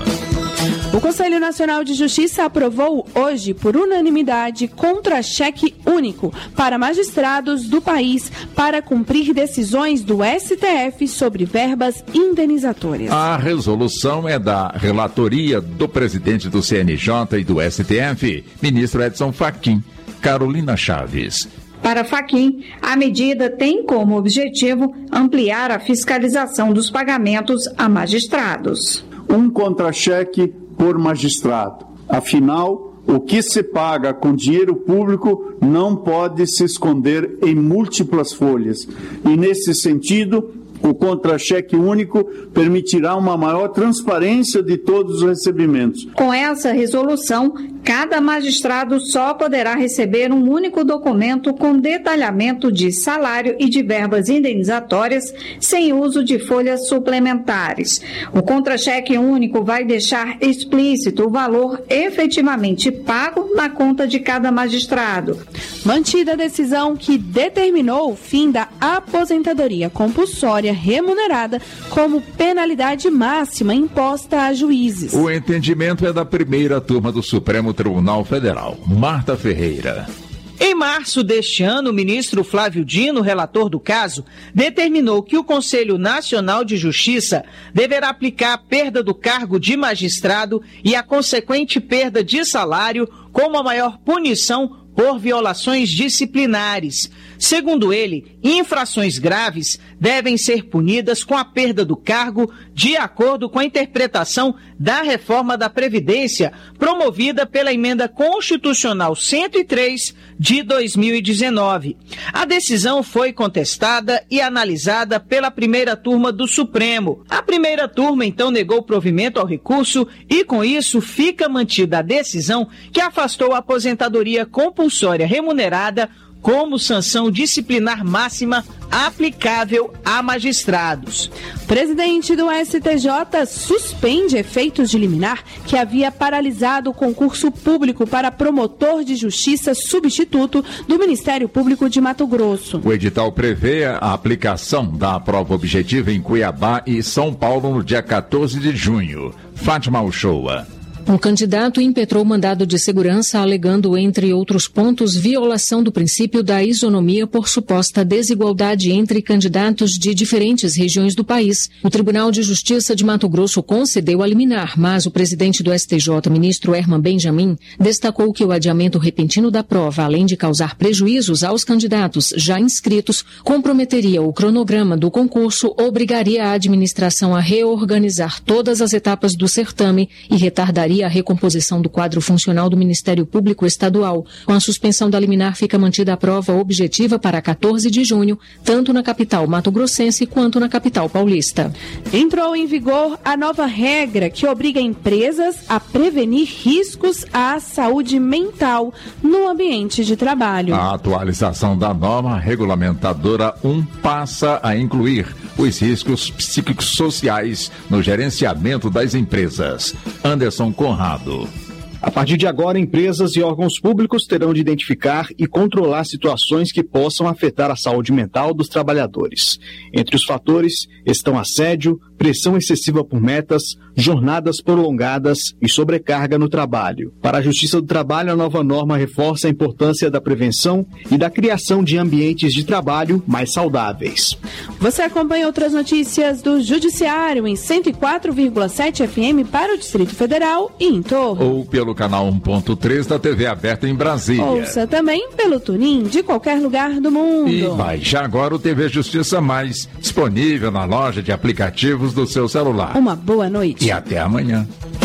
O Conselho Nacional de Justiça aprovou hoje, por unanimidade, contra-cheque único para magistrados do país para cumprir decisões do S T F sobre verbas indenizatórias. A resolução é da relatoria do presidente do C N J e do S T F, ministro Edson Fachin. Carolina Chaves. Para Fachin, a medida tem como objetivo ampliar a fiscalização dos pagamentos a magistrados. Um contra-cheque por magistrado. Afinal, o que se paga com dinheiro público não pode se esconder em múltiplas folhas. E, nesse sentido, o contra-cheque único permitirá uma maior transparência de todos os recebimentos. Com essa resolução, cada magistrado só poderá receber um único documento com detalhamento de salário e de verbas indenizatórias, sem uso de folhas suplementares. O contra-cheque único vai deixar explícito o valor efetivamente pago na conta de cada magistrado. Mantida a decisão que determinou o fim da aposentadoria compulsória remunerada como penalidade máxima imposta a juízes. O entendimento é da primeira turma do Supremo Tribunal Federal. Marta Ferreira. Em março deste ano, o ministro Flávio Dino, relator do caso, determinou que o Conselho Nacional de Justiça deverá aplicar a perda do cargo de magistrado e a consequente perda de salário como a maior punição por violações disciplinares. Segundo ele, infrações graves devem ser punidas com a perda do cargo de acordo com a interpretação da reforma da Previdência promovida pela Emenda Constitucional cento e três de dois mil e dezenove. A decisão foi contestada e analisada pela primeira turma do Supremo. A primeira turma então negou provimento ao recurso e com isso fica mantida a decisão que afastou a aposentadoria compulsória remunerada como sanção disciplinar máxima aplicável a magistrados. Presidente do S T J suspende efeitos de liminar que havia paralisado o concurso público para promotor de justiça substituto do Ministério Público de Mato Grosso. O edital prevê a aplicação da prova objetiva em Cuiabá e São Paulo no dia quatorze de junho. Fátima Uchoa. Um candidato impetrou mandado de segurança alegando, entre outros pontos, violação do princípio da isonomia por suposta desigualdade entre candidatos de diferentes regiões do país. O Tribunal de Justiça de Mato Grosso concedeu a liminar, mas o presidente do S T J, ministro Herman Benjamin, destacou que o adiamento repentino da prova, além de causar prejuízos aos candidatos já inscritos, comprometeria o cronograma do concurso, obrigaria a administração a reorganizar todas as etapas do certame e retardaria a recomposição do quadro funcional do Ministério Público Estadual. Com a suspensão da liminar, fica mantida a prova objetiva para quatorze de junho, tanto na capital mato-grossense quanto na capital paulista. Entrou em vigor a nova regra que obriga empresas a prevenir riscos à saúde mental no ambiente de trabalho. A atualização da norma regulamentadora um passa a incluir os riscos psicossociais no gerenciamento das empresas. Anderson Conrado. A partir de agora, empresas e órgãos públicos terão de identificar e controlar situações que possam afetar a saúde mental dos trabalhadores. Entre os fatores estão assédio, pressão excessiva por metas, jornadas prolongadas e sobrecarga no trabalho. Para a Justiça do Trabalho, a nova norma reforça a importância da prevenção e da criação de ambientes de trabalho mais saudáveis. Você acompanha outras notícias do Judiciário em cento e quatro vírgula sete F M para o Distrito Federal e em torno. Ou pelo canal um ponto três da T V aberta em Brasília. Ouça também pelo Tunin de qualquer lugar do mundo. E baixe agora o T V Justiça Mais, disponível na loja de aplicativos do seu celular. Uma boa noite. E até amanhã.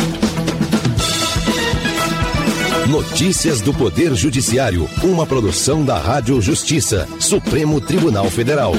Notícias do Poder Judiciário, uma produção da Rádio Justiça, Supremo Tribunal Federal.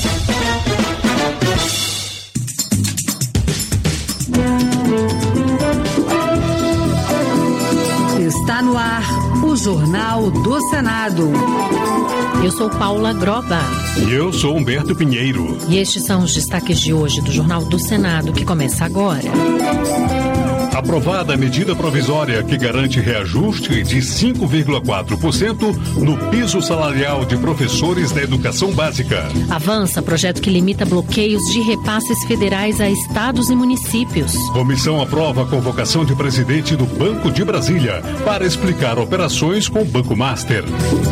Está no ar o Jornal do Senado. Eu sou Paula Groba. E eu sou Humberto Pinheiro. E estes são os destaques de hoje do Jornal do Senado, que começa agora. Aprovada a medida provisória que garante reajuste de cinco vírgula quatro por cento no piso salarial de professores da educação básica. Avança projeto que limita bloqueios de repasses federais a estados e municípios. Comissão aprova a convocação de presidente do Banco de Brasília para explicar operações com o Banco Master.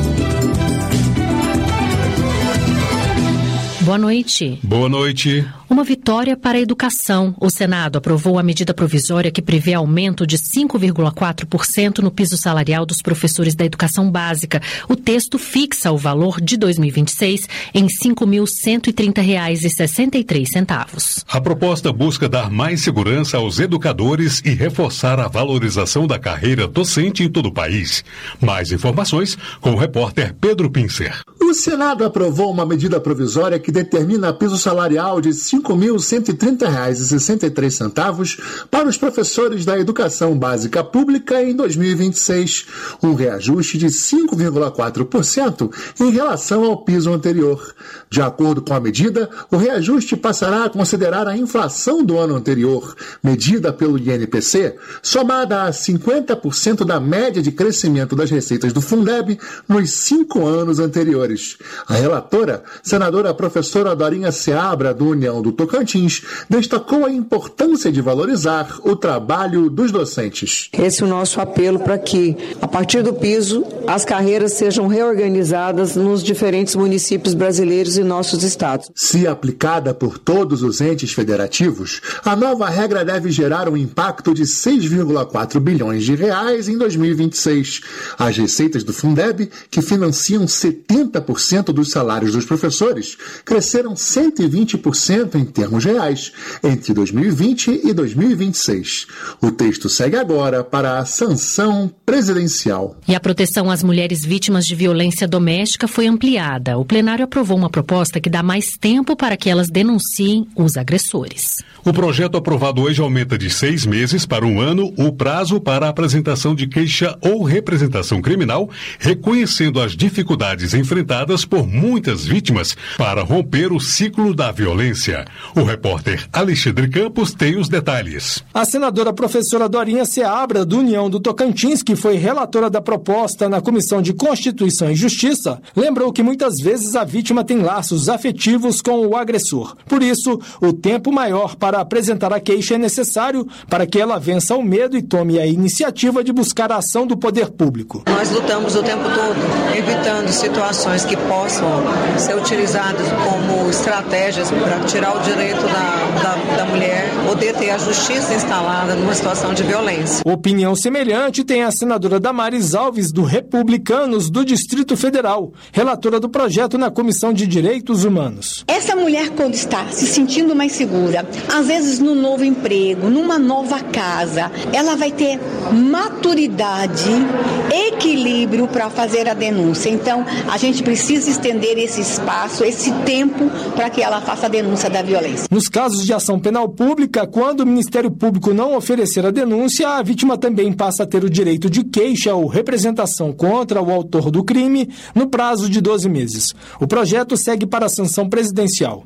Boa noite. Boa noite. Uma vitória para a educação. O Senado aprovou a medida provisória que prevê aumento de cinco vírgula quatro por cento no piso salarial dos professores da educação básica. O texto fixa o valor de dois mil e vinte e seis em cinco mil cento e trinta reais e sessenta e três centavos. A proposta busca dar mais segurança aos educadores e reforçar a valorização da carreira docente em todo o país. Mais informações com o repórter Pedro Pincer. O Senado aprovou uma medida provisória que determina piso salarial de cinco mil cento e trinta reais e sessenta e três centavos para os professores da educação básica pública em dois mil e vinte e seis, um reajuste de cinco vírgula quatro por cento em relação ao piso anterior. De acordo com a medida, o reajuste passará a considerar a inflação do ano anterior, medida pelo I N P C, somada a cinquenta por cento da média de crescimento das receitas do Fundeb nos cinco anos anteriores. A relatora, senadora professora Dorinha Seabra, do União do Tocantins, destacou a importância de valorizar o trabalho dos docentes. Esse é o nosso apelo para que, a partir do piso, as carreiras sejam reorganizadas nos diferentes municípios brasileiros e nossos estados. Se aplicada por todos os entes federativos, a nova regra deve gerar um impacto de seis vírgula quatro bilhões de reais em dois mil e vinte e seis. As receitas do Fundeb, que financiam setenta por cento dos salários dos professores, cresceram cento e vinte por cento em termos reais entre dois mil e vinte e dois mil e vinte e seis. O texto segue agora para a sanção presidencial. E a proteção às mulheres vítimas de violência doméstica foi ampliada. O plenário aprovou uma proposta que dá mais tempo para que elas denunciem os agressores. O projeto aprovado hoje aumenta de seis meses para um ano o prazo para a apresentação de queixa ou representação criminal, reconhecendo as dificuldades enfrentadas por muitas vítimas para romper o ciclo da violência. O repórter Alexandre Campos tem os detalhes. A senadora professora Dorinha Seabra, do União do Tocantins, que foi relatora da proposta na Comissão de Constituição e Justiça, lembrou que muitas vezes a vítima tem laços afetivos com o agressor. Por isso, o tempo maior para apresentar a queixa é necessário para que ela vença o medo e tome a iniciativa de buscar a ação do poder público. Nós lutamos o tempo todo, evitando situações que possam ser utilizadas como estratégias para tirar o direito da, da, da mulher poder ter a justiça instalada numa situação de violência. Opinião semelhante tem a senadora Damares Alves, do Republicanos do Distrito Federal, relatora do projeto na Comissão de Direitos Humanos. Essa mulher, quando está se sentindo mais segura, às vezes num novo emprego, numa nova casa, ela vai ter maturidade, equilíbrio para fazer a denúncia. Então, a gente precisa estender esse espaço, esse tempo, para que ela faça a denúncia da violência. Nos casos de ação penal pública, quando o Ministério Público não oferecer a denúncia, a vítima também passa a ter o direito de queixa ou representação contra o autor do crime no prazo de doze meses. O projeto segue para a sanção presidencial.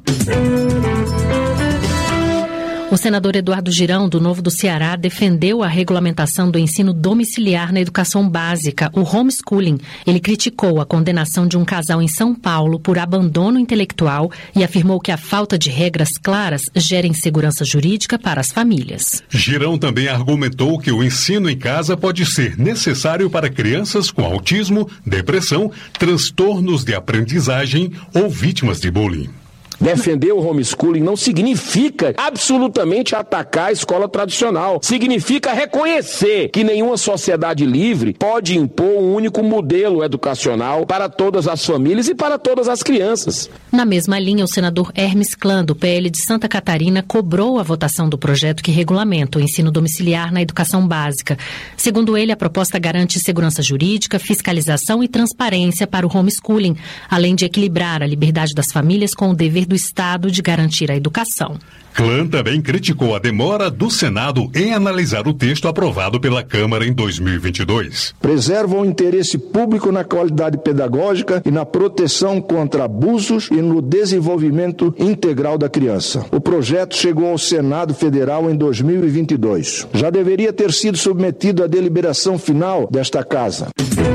O senador Eduardo Girão, do Novo do Ceará, defendeu a regulamentação do ensino domiciliar na educação básica, o homeschooling. Ele criticou a condenação de um casal em São Paulo por abandono intelectual e afirmou que a falta de regras claras gera insegurança jurídica para as famílias. Girão também argumentou que o ensino em casa pode ser necessário para crianças com autismo, depressão, transtornos de aprendizagem ou vítimas de bullying. Defender o homeschooling não significa absolutamente atacar a escola tradicional. Significa reconhecer que nenhuma sociedade livre pode impor um único modelo educacional para todas as famílias e para todas as crianças. Na mesma linha, o senador Hermes Clã, do P L de Santa Catarina, cobrou a votação do projeto que regulamenta o ensino domiciliar na educação básica. Segundo ele, a proposta garante segurança jurídica, fiscalização e transparência para o homeschooling, além de equilibrar a liberdade das famílias com o dever dever do Estado de garantir a educação. Clã também criticou a demora do Senado em analisar o texto aprovado pela Câmara em dois mil e vinte e dois. Preserva o interesse público na qualidade pedagógica e na proteção contra abusos e no desenvolvimento integral da criança. O projeto chegou ao Senado Federal em dois mil e vinte e dois. Já deveria ter sido submetido à deliberação final desta Casa.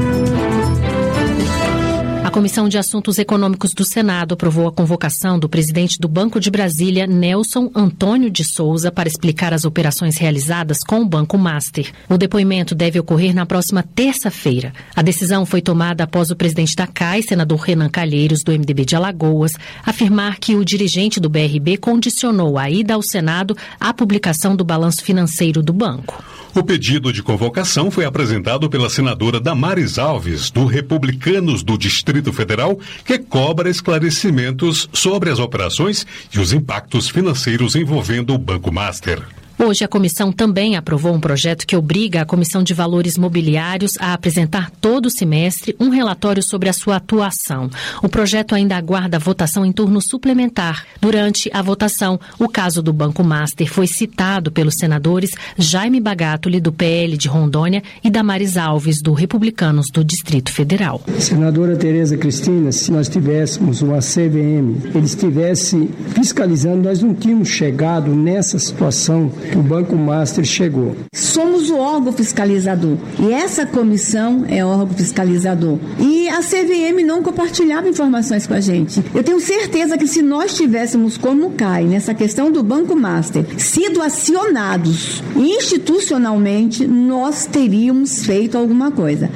A Comissão de Assuntos Econômicos do Senado aprovou a convocação do presidente do Banco de Brasília, Nelson Antônio de Souza, para explicar as operações realizadas com o Banco Master. O depoimento deve ocorrer na próxima terça-feira. A decisão foi tomada após o presidente da C A I, senador Renan Calheiros, do M D B de Alagoas, afirmar que o dirigente do B R B condicionou a ida ao Senado à publicação do balanço financeiro do banco. O pedido de convocação foi apresentado pela senadora Damares Alves, do Republicanos do Distrito Federal, que cobra esclarecimentos sobre as operações e os impactos financeiros envolvendo o Banco Master. Hoje, a comissão também aprovou um projeto que obriga a Comissão de Valores Mobiliários a apresentar todo semestre um relatório sobre a sua atuação. O projeto ainda aguarda a votação em turno suplementar. Durante a votação, o caso do Banco Master foi citado pelos senadores Jaime Bagatoli, do P L de Rondônia, e Damares Alves, do Republicanos do Distrito Federal. Senadora Tereza Cristina, se nós tivéssemos uma C V M, ele estivesse fiscalizando, nós não tínhamos chegado nessa situação que o Banco Master chegou. Somos o órgão fiscalizador e essa comissão é órgão fiscalizador. E a C V M não compartilhava informações com a gente. Eu tenho certeza que se nós tivéssemos, como cai nessa questão do Banco Master, sido acionados institucionalmente, nós teríamos feito alguma coisa.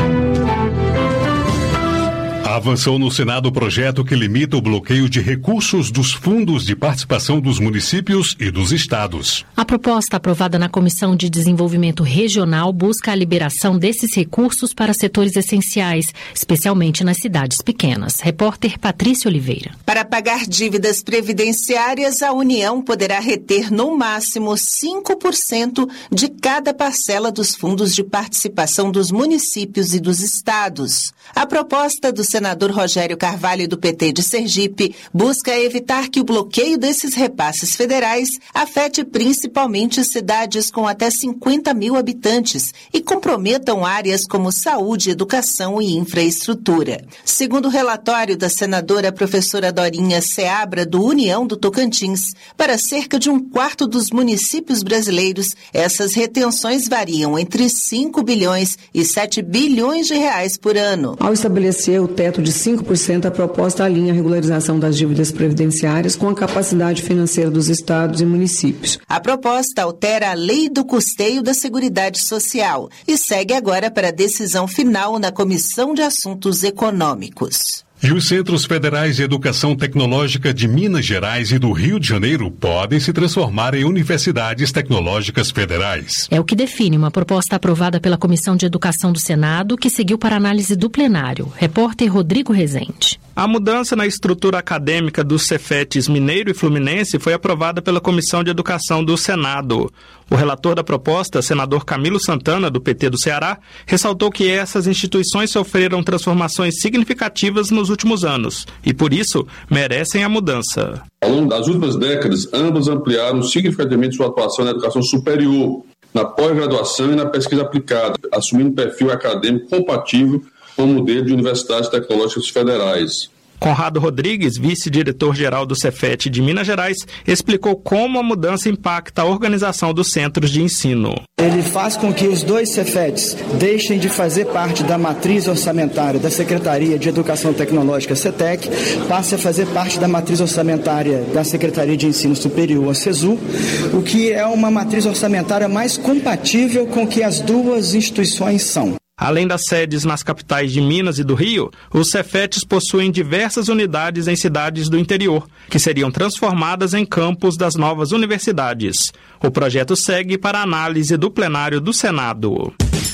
Avançou no Senado o projeto que limita o bloqueio de recursos dos fundos de participação dos municípios e dos estados. A proposta aprovada na Comissão de Desenvolvimento Regional busca a liberação desses recursos para setores essenciais, especialmente nas cidades pequenas. Repórter Patrícia Oliveira. Para pagar dívidas previdenciárias, a União poderá reter no máximo cinco por cento de cada parcela dos fundos de participação dos municípios e dos estados. A proposta do senador Rogério Carvalho, do P T de Sergipe, busca evitar que o bloqueio desses repasses federais afete principalmente cidades com até cinquenta mil habitantes e comprometam áreas como saúde, educação e infraestrutura. Segundo o relatório da senadora professora Dorinha Seabra, do União do Tocantins, para cerca de um quarto dos municípios brasileiros, essas retenções variam entre cinco bilhões e sete bilhões de reais por ano. Ao estabelecer o teto de cinco por cento, a proposta alinha a regularização das dívidas previdenciárias com a capacidade financeira dos estados e municípios. A proposta altera a Lei do Custeio da Seguridade Social e segue agora para a decisão final na Comissão de Assuntos Econômicos. E os Centros Federais de Educação Tecnológica de Minas Gerais e do Rio de Janeiro podem se transformar em universidades tecnológicas federais. É o que define uma proposta aprovada pela Comissão de Educação do Senado, que seguiu para análise do plenário. Repórter Rodrigo Rezende. A mudança na estrutura acadêmica dos Cefetes Mineiro e Fluminense foi aprovada pela Comissão de Educação do Senado. O relator da proposta, senador Camilo Santana, do P T do Ceará, ressaltou que essas instituições sofreram transformações significativas nos últimos anos e, por isso, merecem a mudança. Ao longo das últimas décadas, ambas ampliaram significativamente sua atuação na educação superior, na pós-graduação e na pesquisa aplicada, assumindo um perfil acadêmico compatível com o modelo de universidades tecnológicas federais. Conrado Rodrigues, vice-diretor-geral do Cefet de Minas Gerais, explicou como a mudança impacta a organização dos centros de ensino. Ele faz com que os dois Cefetes deixem de fazer parte da matriz orçamentária da Secretaria de Educação Tecnológica, CETEC, passe a fazer parte da matriz orçamentária da Secretaria de Ensino Superior, a CESU, o que é uma matriz orçamentária mais compatível com o que as duas instituições são. Além das sedes nas capitais de Minas e do Rio, os Cefetes possuem diversas unidades em cidades do interior, que seriam transformadas em campus das novas universidades. O projeto segue para análise do plenário do Senado.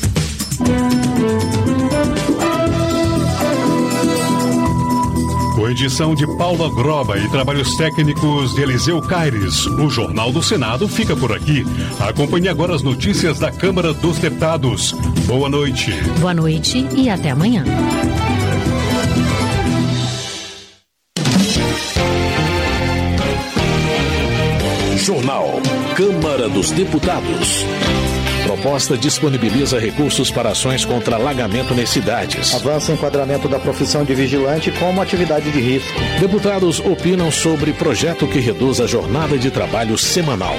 Com edição de Paula Groba e trabalhos técnicos de Eliseu Caires, o Jornal do Senado fica por aqui. Acompanhe agora as notícias da Câmara dos Deputados. Boa noite. Boa noite e até amanhã. Jornal. Câmara dos Deputados. Proposta disponibiliza recursos para ações contra alagamento nas cidades. Avança o enquadramento da profissão de vigilante como atividade de risco. Deputados opinam sobre projeto que reduz a jornada de trabalho semanal.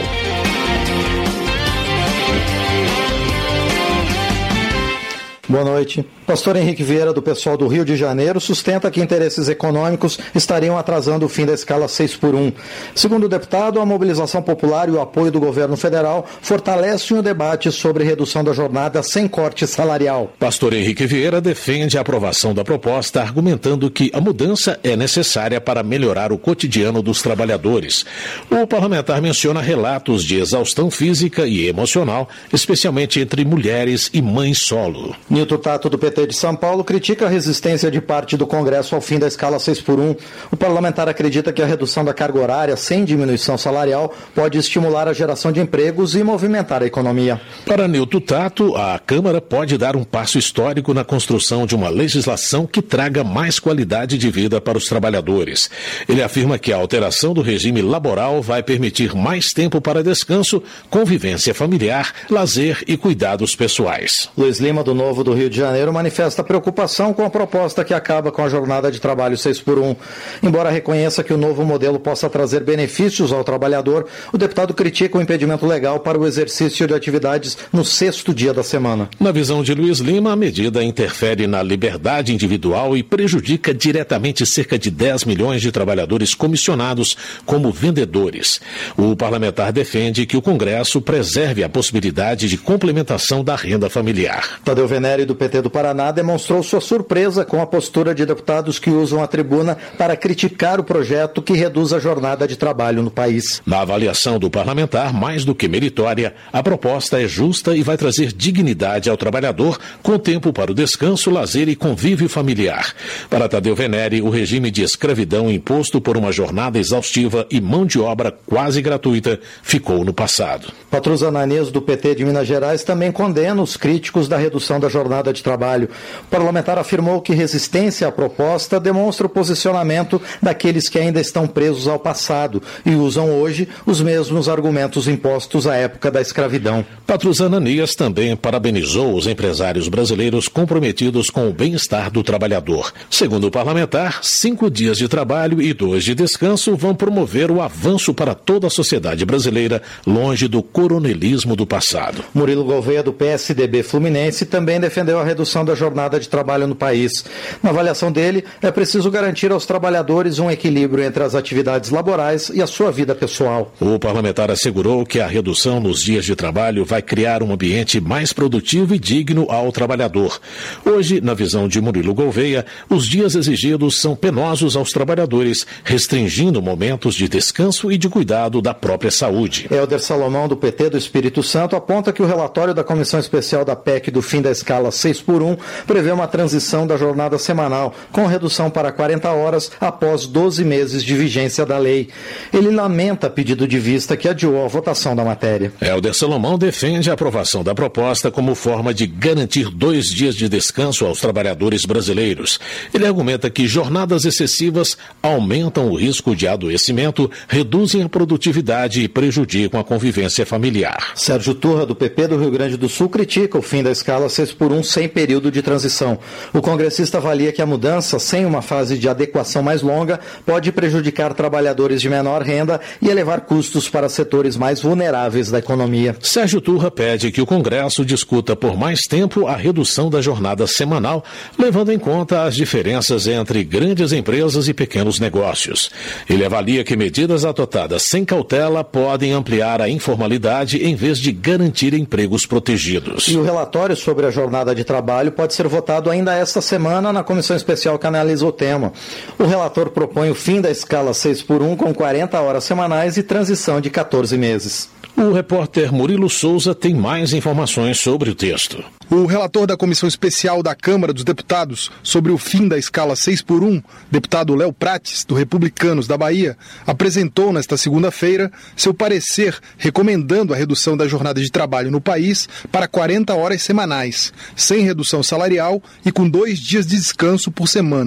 Boa noite. Pastor Henrique Vieira, do pessoal do Rio de Janeiro, sustenta que interesses econômicos estariam atrasando o fim da escala seis por um. Segundo o deputado, a mobilização popular e o apoio do governo federal fortalecem o debate sobre redução da jornada sem corte salarial. Pastor Henrique Vieira defende a aprovação da proposta, argumentando que a mudança é necessária para melhorar o cotidiano dos trabalhadores. O parlamentar menciona relatos de exaustão física e emocional, especialmente entre mulheres e mães solo. Nilton Tato, do P T de São Paulo, critica a resistência de parte do Congresso ao fim da escala seis por um. O parlamentar acredita que a redução da carga horária sem diminuição salarial pode estimular a geração de empregos e movimentar a economia. Para Nilton Tato, a Câmara pode dar um passo histórico na construção de uma legislação que traga mais qualidade de vida para os trabalhadores. Ele afirma que a alteração do regime laboral vai permitir mais tempo para descanso, convivência familiar, lazer e cuidados pessoais. Luiz Lima, do Novo do Rio de Janeiro, manifesta preocupação com a proposta que acaba com a jornada de trabalho seis por um. Embora reconheça que o novo modelo possa trazer benefícios ao trabalhador, o deputado critica o impedimento legal para o exercício de atividades no sexto dia da semana. Na visão de Luiz Lima, a medida interfere na liberdade individual e prejudica diretamente cerca de dez milhões de trabalhadores comissionados como vendedores. O parlamentar defende que o Congresso preserve a possibilidade de complementação da renda familiar. Tadeu Venere, do P T do Paraná, demonstrou sua surpresa com a postura de deputados que usam a tribuna para criticar o projeto que reduz a jornada de trabalho no país. Na avaliação do parlamentar, mais do que meritória, a proposta é justa e vai trazer dignidade ao trabalhador, com tempo para o descanso, lazer e convívio familiar. Para Tadeu Venere, o regime de escravidão imposto por uma jornada exaustiva e mão de obra quase gratuita ficou no passado. Patrus Ananias, do P T de Minas Gerais, também condena os críticos da redução da jornada de trabalho. O parlamentar afirmou que resistência à proposta demonstra o posicionamento daqueles que ainda estão presos ao passado e usam hoje os mesmos argumentos impostos à época da escravidão. Patrus Ananias também parabenizou os empresários brasileiros comprometidos com o bem-estar do trabalhador. Segundo o parlamentar, cinco dias de trabalho e dois de descanso vão promover o avanço para toda a sociedade brasileira, longe do coronelismo do passado. Murilo Gouveia, do P S D B Fluminense, também defendeu a redução da jornada de trabalho no país. Na avaliação dele, é preciso garantir aos trabalhadores um equilíbrio entre as atividades laborais e a sua vida pessoal. O parlamentar assegurou que a redução nos dias de trabalho vai criar um ambiente mais produtivo e digno ao trabalhador. Hoje, na visão de Murilo Gouveia, os dias exigidos são penosos aos trabalhadores, restringindo momentos de descanso e de cuidado da própria saúde. Helder Salomão, do P T do Espírito Santo, aponta que o relatório da Comissão Especial da P E C do fim da escala seis por um prevê uma transição da jornada semanal, com redução para quarenta horas após doze meses de vigência da lei. Ele lamenta pedido de vista que adiou a votação da matéria. Helder Salomão defende a aprovação da proposta como forma de garantir dois dias de descanso aos trabalhadores brasileiros. Ele argumenta que jornadas excessivas aumentam o risco de adoecimento, reduzem a produtividade e prejudicam a convivência familiar. Sérgio Turra, do P P do Rio Grande do Sul, critica o fim da escala seis por um sem período de transição. O congressista avalia que a mudança, sem uma fase de adequação mais longa, pode prejudicar trabalhadores de menor renda e elevar custos para setores mais vulneráveis da economia. Sérgio Turra pede que o Congresso discuta por mais tempo a redução da jornada semanal, levando em conta as diferenças entre grandes empresas e pequenos negócios. Ele avalia que medidas adotadas sem cautela podem ampliar a informalidade em vez de garantir empregos protegidos. E o relatório sobre a jornada de trabalho pode ser votado ainda esta semana na comissão especial que analisa o tema. O relator propõe o fim da escala seis por um com quarenta horas semanais e transição de quatorze meses. O repórter Murilo Souza tem mais informações sobre o texto. O relator da Comissão Especial da Câmara dos Deputados sobre o fim da escala seis por um, deputado Léo Prates, do Republicanos da Bahia, apresentou nesta segunda-feira seu parecer recomendando a redução da jornada de trabalho no país para quarenta horas semanais, sem redução salarial e com dois dias de descanso por semana.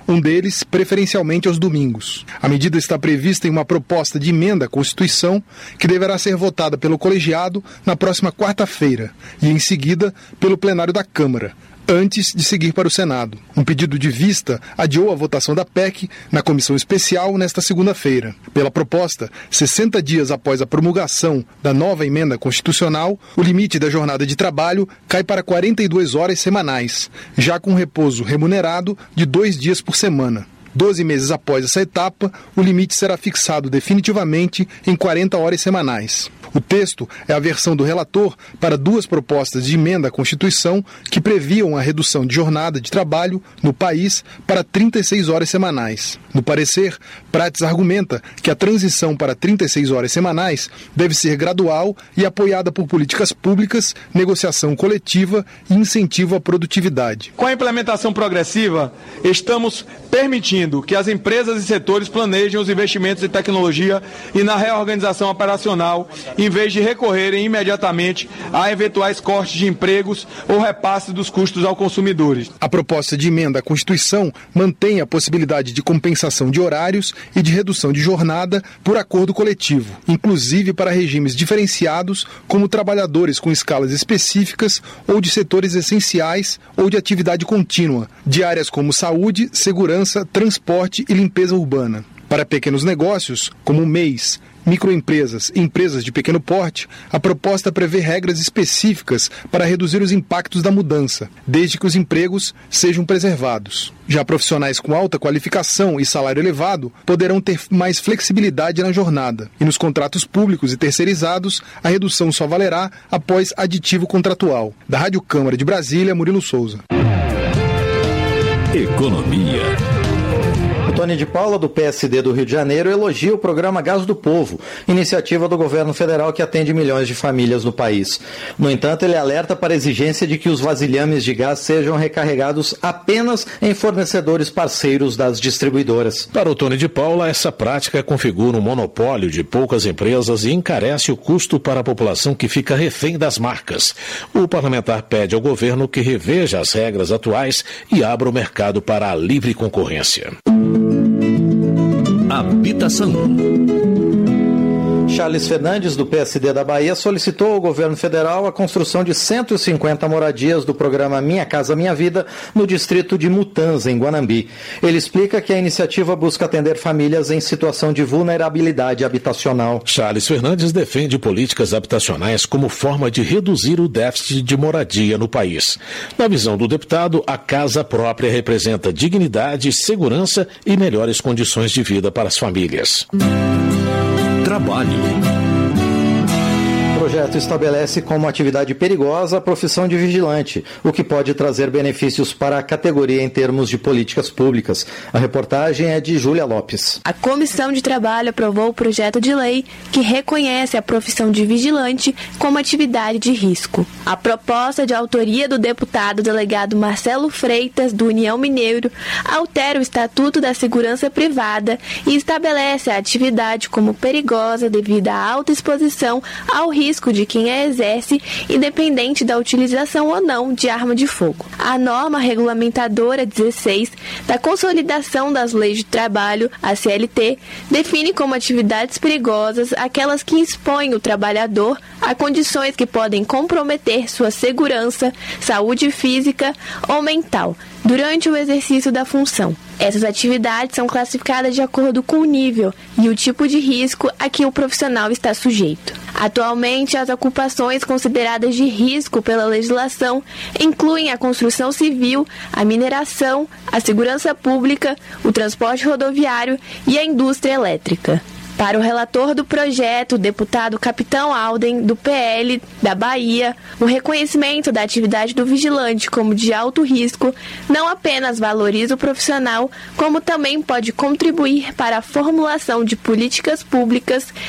um deles preferencialmente aos domingos. A medida está prevista em uma proposta de emenda à Constituição que deverá ser votada pelo colegiado na próxima quarta-feira e, em seguida, pelo plenário da Câmara, antes de seguir para o Senado. Um pedido de vista adiou a votação da P E C na comissão especial nesta segunda-feira. Pela proposta, sessenta dias após a promulgação da nova emenda constitucional, o limite da jornada de trabalho cai para quarenta e duas horas semanais, já com repouso remunerado de dois dias por semana. Doze meses após essa etapa, o limite será fixado definitivamente em quarenta horas semanais. O texto é a versão do relator para duas propostas de emenda à Constituição que previam a redução de jornada de trabalho no país para trinta e seis horas semanais. No parecer, Prates argumenta que a transição para trinta e seis horas semanais deve ser gradual e apoiada por políticas públicas, negociação coletiva e incentivo à produtividade. Com a implementação progressiva, estamos permitindo que as empresas e setores planejem os investimentos em tecnologia e na reorganização operacional, em vez de recorrerem imediatamente a eventuais cortes de empregos ou repasses dos custos aos consumidores. A proposta de emenda à Constituição mantém a possibilidade de compensação de horários e de redução de jornada por acordo coletivo, inclusive para regimes diferenciados, como trabalhadores com escalas específicas ou de setores essenciais ou de atividade contínua, de áreas como saúde, segurança, transporte e limpeza urbana. Para pequenos negócios, como M E Is, microempresas e empresas de pequeno porte, a proposta prevê regras específicas para reduzir os impactos da mudança, desde que os empregos sejam preservados. Já profissionais com alta qualificação e salário elevado poderão ter mais flexibilidade na jornada. E nos contratos públicos e terceirizados, a redução só valerá após aditivo contratual. Da Rádio Câmara de Brasília, Murilo Souza. Economia. Tony de Paula, do P S D do Rio de Janeiro, elogia o programa Gás do Povo, iniciativa do governo federal que atende milhões de famílias no país. No entanto, ele alerta para a exigência de que os vasilhames de gás sejam recarregados apenas em fornecedores parceiros das distribuidoras. Para o Tony de Paula, essa prática configura um monopólio de poucas empresas e encarece o custo para a população que fica refém das marcas. O parlamentar pede ao governo que reveja as regras atuais e abra o mercado para a livre concorrência. Habitação. Charles Fernandes, do P S D da Bahia, solicitou ao governo federal a construção de cento e cinquenta moradias do programa Minha Casa Minha Vida no distrito de Mutanza, em Guanambi. Ele explica que a iniciativa busca atender famílias em situação de vulnerabilidade habitacional. Charles Fernandes defende políticas habitacionais como forma de reduzir o déficit de moradia no país. Na visão do deputado, a casa própria representa dignidade, segurança e melhores condições de vida para as famílias. Trabalho. O projeto estabelece como atividade perigosa a profissão de vigilante, o que pode trazer benefícios para a categoria em termos de políticas públicas. A reportagem é de Júlia Lopes. A Comissão de Trabalho aprovou o projeto de lei que reconhece a profissão de vigilante como atividade de risco. A proposta, de autoria do deputado delegado Marcelo Freitas, do União Mineiro, altera o Estatuto da Segurança Privada e estabelece a atividade como perigosa devido à alta exposição ao risco de quem a exerce, independente da utilização ou não de arma de fogo. A norma regulamentadora dezesseis da Consolidação das Leis de Trabalho, a C L T, define como atividades perigosas aquelas que expõem o trabalhador a condições que podem comprometer sua segurança, saúde física ou mental durante o exercício da função. Essas atividades são classificadas de acordo com o nível e o tipo de risco a que o profissional está sujeito. Atualmente, as ocupações consideradas de risco pela legislação incluem a construção civil, a mineração, a segurança pública, o transporte rodoviário e a indústria elétrica. Para o relator do projeto, o deputado Capitão Alden, do P L da Bahia, o reconhecimento da atividade do vigilante como de alto risco não apenas valoriza o profissional, como também pode contribuir para a formulação de políticas públicas